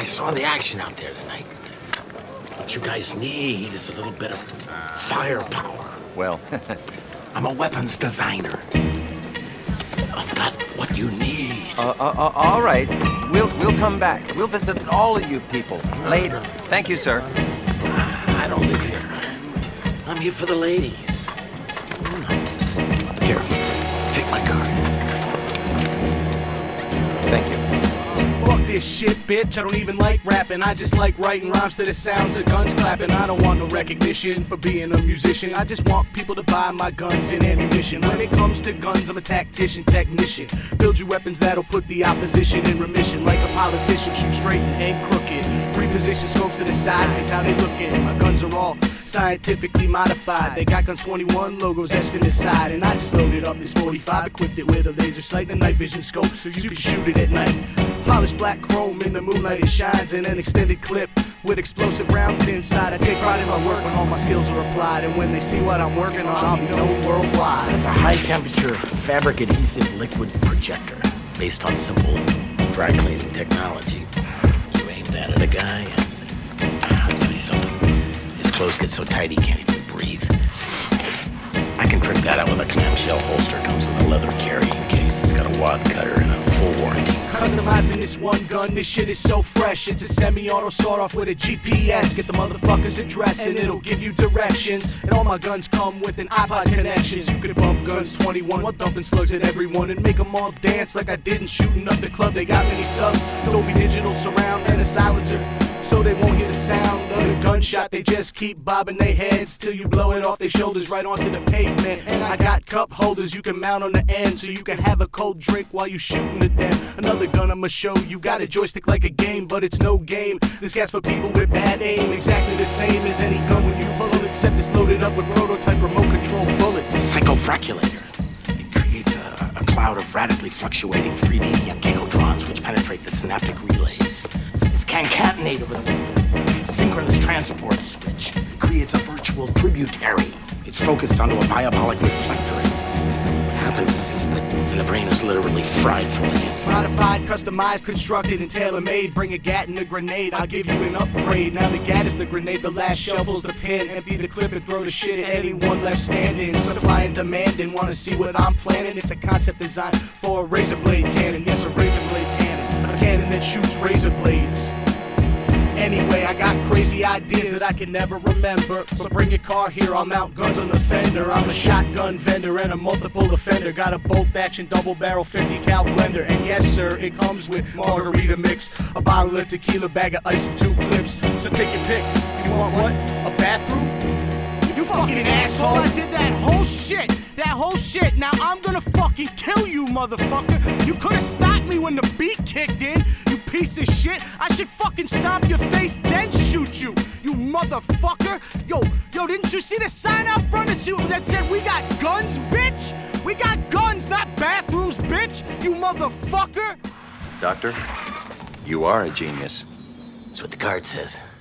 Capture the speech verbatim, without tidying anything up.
I saw the action out there tonight. What you guys need is a little bit of firepower. Well, I'm a weapons designer. I've got what you need. uh, uh, uh, all right. We'll we'll come back. We'll visit all of you people later. Thank you, sir. I don't live here. I'm here for the ladies. Here, take my card. Thank you. Fuck this shit, bitch. I don't even like rapping. I just like writing rhymes to the sounds of guns clapping. I don't want no recognition for being a musician. I just want people to buy my guns and ammunition. When it comes to guns, I'm a tactician, technician. Build you weapons that'll put the opposition in remission. Like a politician, shoot straight and aim crooked. Reposition scopes to the side, cause how they lookin'. My guns are all scientifically modified. They got guns twenty-one logos etched in the side. And I just loaded up this forty-five, equipped it with a laser sight and a night vision scope so you can shoot it at night. Polished black chrome in the moonlight it shines, and an extended clip with explosive rounds inside. I take pride in my work when all my skills are applied, and when they see what I'm working on, I'll be known worldwide. It's a high-temperature fabric adhesive liquid projector based on simple dry cleaning technology. You aim that at a guy, and I'll tell you something. His clothes get so tight he can't even breathe. I can trick that out with a clamshell holster. Comes with a leather carrying case. It's got a wad cutter and a full warranty. Customizing this one gun, this shit is so fresh. It's a semi-auto sawed-off with a G P S. Get the motherfucker's address and it'll give you directions. And all my guns come with an iPod connection. So you could bump guns twenty-one while dumping slugs at everyone and make them all dance like I didn't shooting up the club. They got many subs, Dolby Digital surround and a silencer, so they won't hear the sound of the gunshot. They just keep bobbing their heads till you blow it off their shoulders right onto the pavement. And I got cup holders you can mount on the end so you can have a cold drink while you shooting at them. Another gun I'ma show you, got a joystick like a game, but it's no game. This gat's for people with bad aim, exactly the same as any gun when you pull it, except it's loaded up with prototype remote control bullets. Psychofraculator. It creates a, a cloud of radically fluctuating three D and gigatrons which penetrate the synaptic relays. It's concatenated with a synchronous transport switch. It creates a virtual tributary. It's focused onto a parabolic reflector. What happens is, is that and the brain is literally fried from within. Modified, customized, constructed, and tailor-made. Bring a gat and a grenade, I'll give you an upgrade. Now the gat is the grenade, the last shell pulls the pin. Empty the clip and throw the shit at anyone left standing. Supply and demand, and wanna see what I'm planning. It's a concept designed for a razor blade cannon. Yes, a razor blade cannon. A cannon that shoots razor blades. Anyway, I got crazy ideas that I can never remember. So bring your car here, I'll mount guns on the fender. I'm a shotgun vendor and a multiple offender. Got a bolt action double barrel fifty cal blender. And yes sir, it comes with margarita mix, a bottle of tequila, bag of ice and two clips. So take your pick. You want what? A bathroom? You fucking asshole! I did that whole shit! That whole shit! Now I'm gonna fucking kill you, motherfucker! You could've stopped me when the beat kicked in, you piece of shit! I should fucking stomp your face, then shoot you, you motherfucker! Yo, yo, didn't you see the sign out front that said we got guns, bitch? We got guns, not bathrooms, bitch! You motherfucker! Doctor, you are a genius. That's what the card says.